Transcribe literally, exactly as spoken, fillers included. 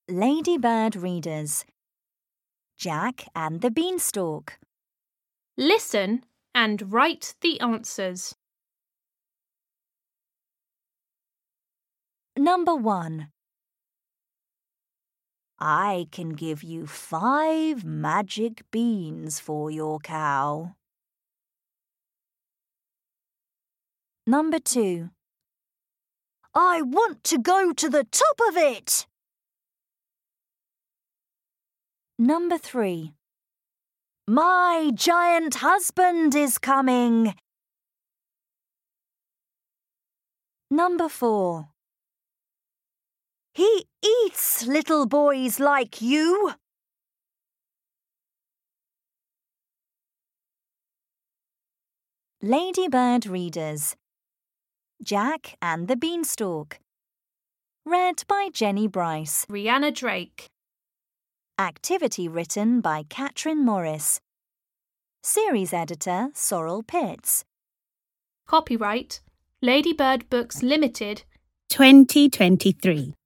Ladybird readers. Jack and the Beanstalk. Listen and write the answers. Number one. I can give you five magic beans for your cow. Number two. I want to go to the top of it. Number three. My giant husband is coming. Number four. He eats little boys like you. Ladybird readers. Jack and the Beanstalk. Read by Jenny Bryce. Rihanna Drake. Activity written by Catherine Morris. Series editor Sorrel Pitts. Copyright Ladybird Books Limited twenty twenty-three.